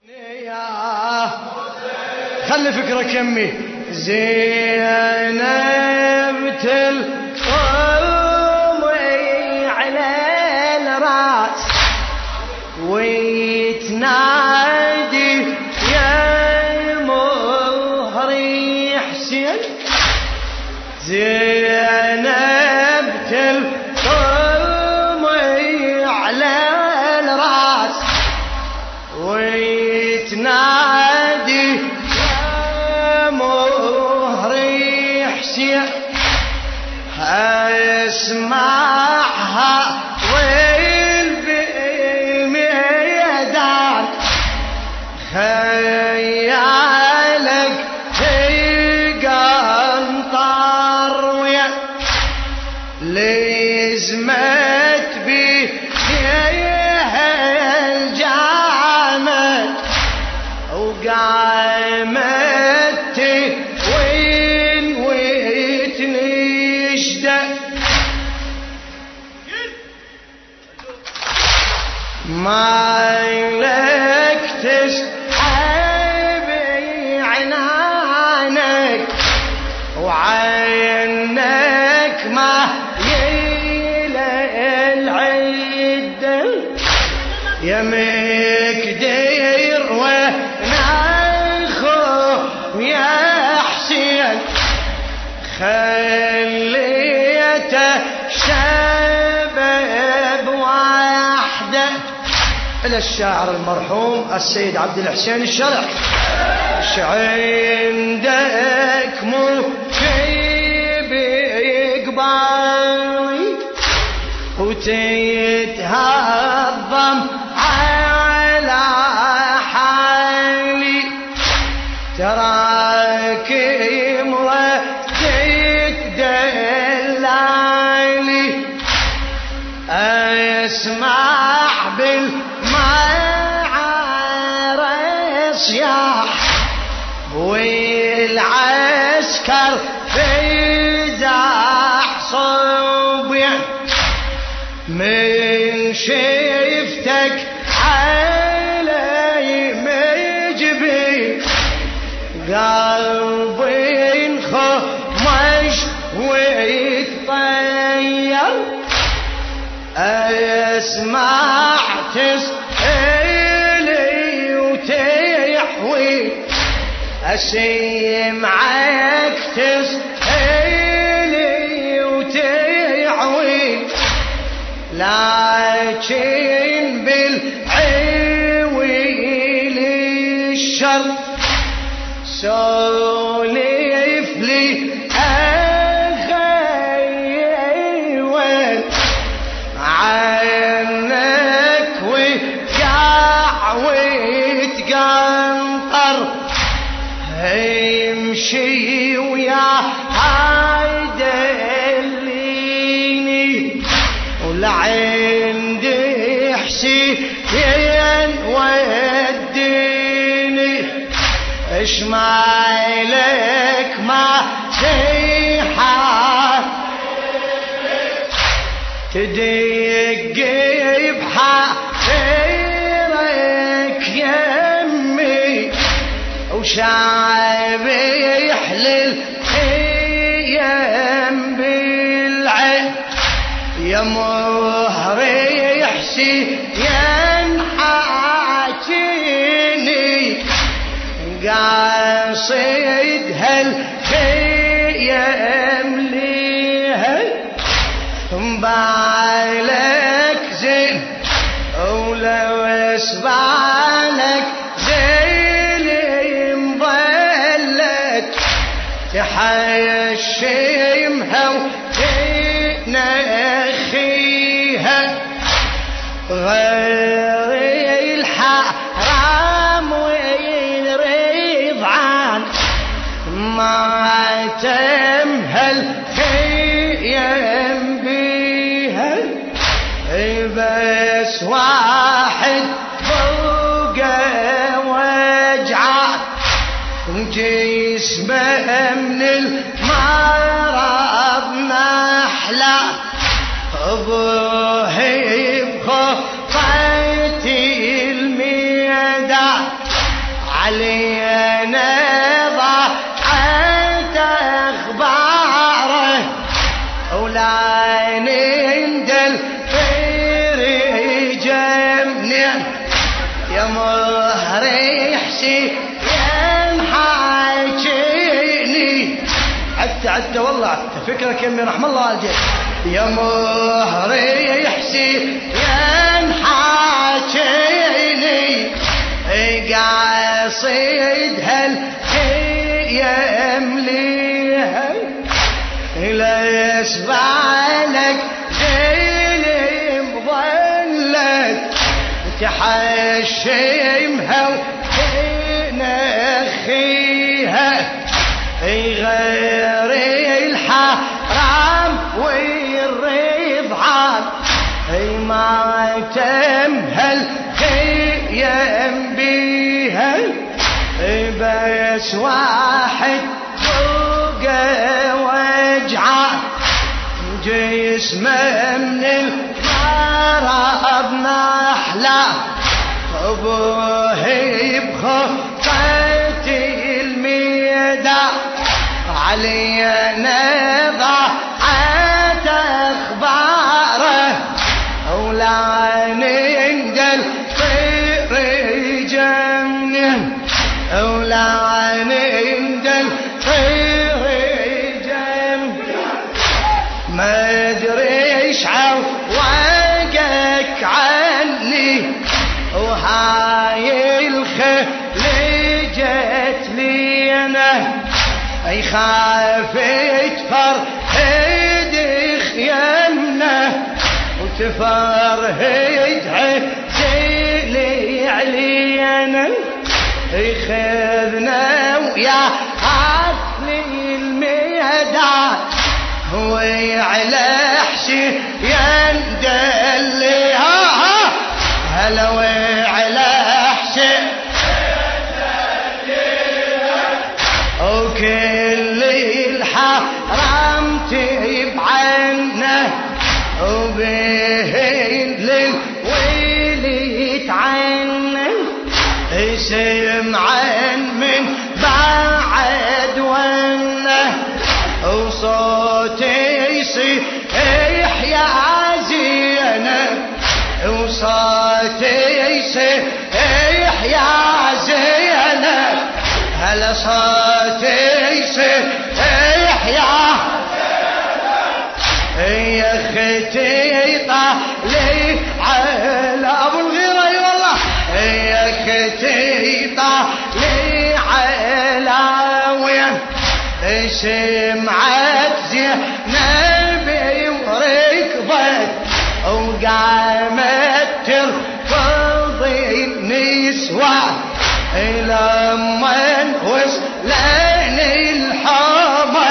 خلي فكرك يمي زينب تلقمي على الراس ويتنادي يا مهري حسين. زينب تلقمي على الراس ويتنادي يا مهري حسين. اسمعها ويل بالميدان خيالك تقنطر ويا لزمت بيها الجامد وقامت وين وتنشدة ما لك تسحبي عنانك وعينك ما يلا العدة يا مقدير وناخو يا حسين خليته شباب وحده. إلى الشاعر المرحوم السيد عبد الحسين الشرع ش عندك مكيب يقبالي وتتهضم على حالي تراك مردك دلالي اسمع بالمعارس ياح والعسكر فزاح صبيا من شفتك علي مجبي قلبي انخمش ويتطير اسمع تسألي وتحوي اسمعك تسألي وتحوي لكن بالعويل الشر سولف لي أخي وين عنك وقع وتقنطر امشي ويا هايدليني ولعندي حسين وديني اشمالك ما تيحى تدق بحافرك يمي وشعبي يحلل خيم بالعين يا مهري حسين حاكيني قاصد هالخيم ليها مبالك زين ولو اسبالك زين مضلت تحشمها وتنخيها غير الحرام والرضعان ما تمهل خيم بيها بس واحد فوقه وجعه جسمه من المرض نحله ابوه بخفيت الميدان علينا ضاعت اخباره ولا نندل في رجمنا يا مهر حسين حاجيني عدت والله عدت فكرك يمي رحم الله الجيش يا مهر حسين حاجيني قاصد هالخيم ليها لاسبالك زين ظلت تحشمها وتنخيها غير الحرام والرضعان ما تمها الخيم بيها بس واحد فوقه وجعه جسمه من المرض نحله ابوه بخطة الميدان علينا ضاعت اخباره ولا نندل في رجمنا ولا نندل في رجمنا ما ادري ايش عوقك عني وهاي الخليجت لينا اي خافت فرهد خيمنا وتفرهد عزيلي علينا خذنا ويا عطني الميدان وعلى حسين يندلها هلا وعلى حسين وكل الحرام تبعنا وبين للويل يتعنا سمعا من بعد ونا وصوتي يصيح يا زينب وصوتي يصيح يا زينب هلا صوتي يصيح يا اختي طالي على ابو الغيره والله يا اختي طالي على وين سمعت زينب وركضت وقامت ترفض النسوان لما وصلن الحومه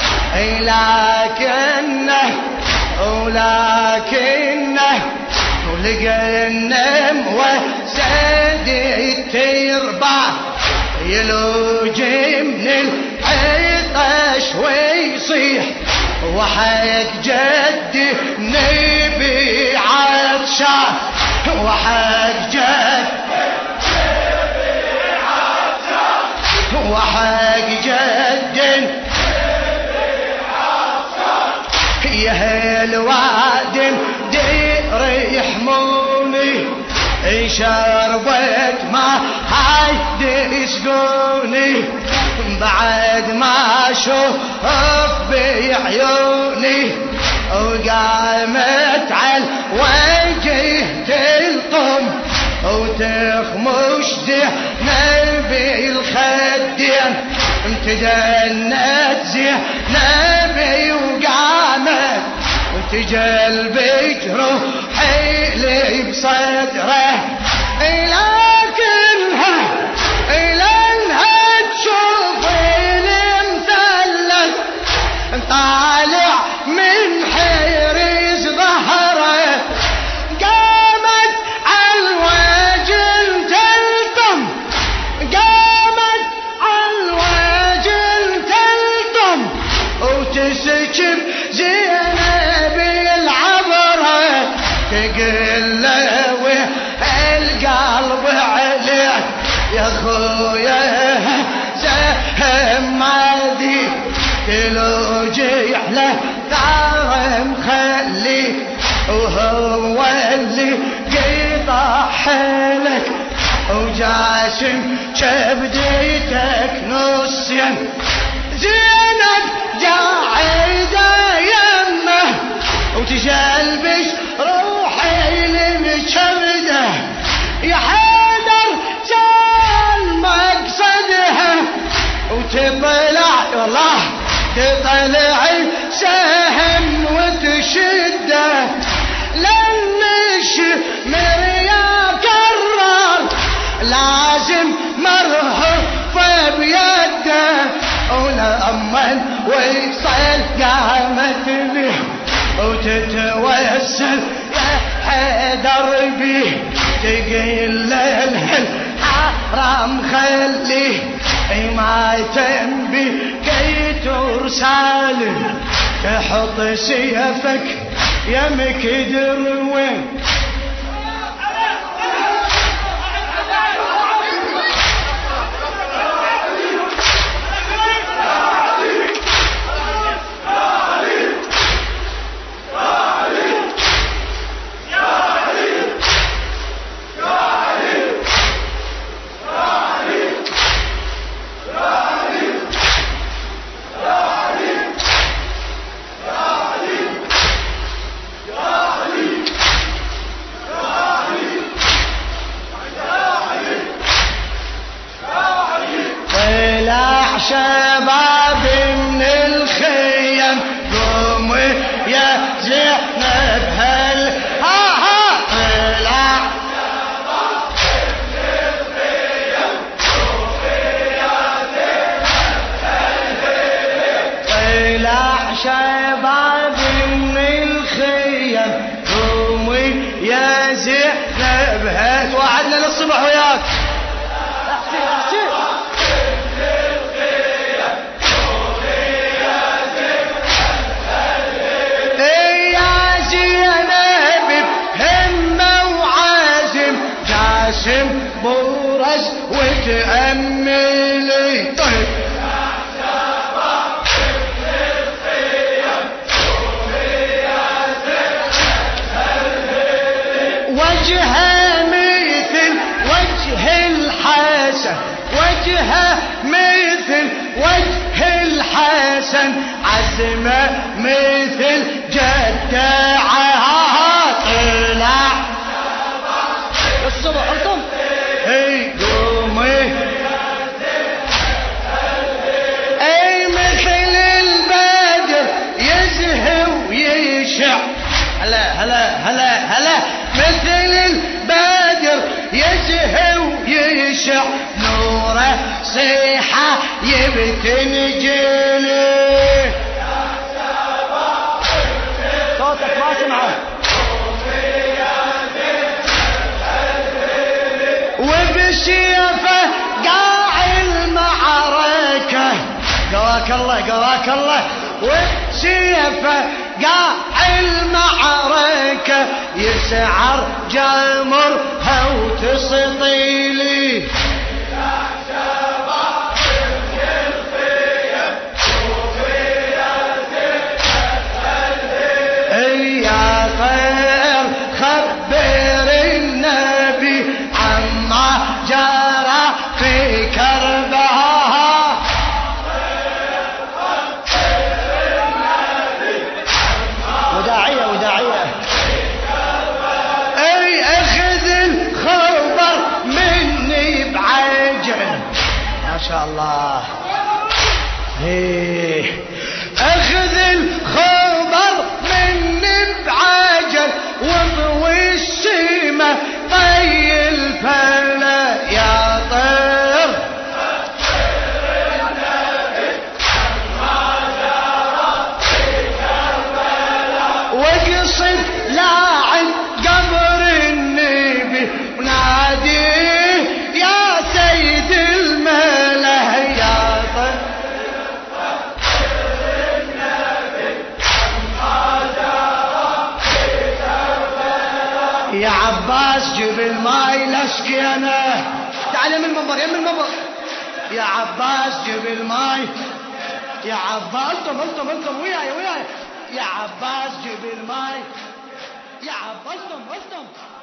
ولكنه ولقى النم وسد التربع يلوج من العطش ويصيح وحق جدي نبي عطشان وحق جدي وحق جد يا الوادم دير يحموني شربت ما حد يسقوني بعد ما شوف بعيوني وقامت على وجه تلطم وتخمش نبي الخدين امتدنت نبي وقامت وتجلب جروحي لي بصدره لكنها تشوف المثلث طالع من حيرز ظهره قامت عالوجل تلطم وتسكب زينب العبره تقل له القلب يا خويا سهم ماذي كلو جيحله دار مخلي وهو اللي قطع حيلك وجاسم كبديتك نصين زينب قاعدة يمه وتجلبش روحي لمكبده يا حيدر جال مقصدها وتطلع والله تطلع سهم وتشده لنش مريا كرر لازم مرهفة بيده ولأمن ويصل قامت به وتتوسل يا حيدر بيه تقيل له حرام خليه ما تنبي كي ترساله تحط سيفك يا مكدر وين شباب من الخيم قوم يا زينب هل طلع شباب من الخيم قوم يا زينب طلع شباب من الخيم قوم يا زينب هل وعدنا للصبح وياك بورس وتأملي طيب وجهه مثل وجه الحسن وجهه مثل وجه الحسن عزمه مثل جدعها طلع الصبح انتم قومي اي مثل البدر يزهي ويشع هلا هلا هلا هلا مثل البدر يزهي ويشع نوره صيحه يبتنجلي صوتك ما سمعه وبسيفه قاع المعركة قواك الله قواك الله وبسيفه قاع المعركة يسعر جمرها وتسطيلي يا شباب الخيم وفيا يا خير خبر النبي عما جرى في كربلاء وداعية وداعية اي اخذ الخبر مني بعجل ما شاء الله اخذ الخبر مني بعجل وضوي السيمة طي الفلا يا طير وقصد لاعب قبر النبي وناديه يا سيد الملا يا طير يا عباس جيب الماي لسقينا تعال يم المنبر يم المنبر. يا عباس جيب الماي. يا عباس التم وياي. يا عباس جيب الماي. يا عباس التم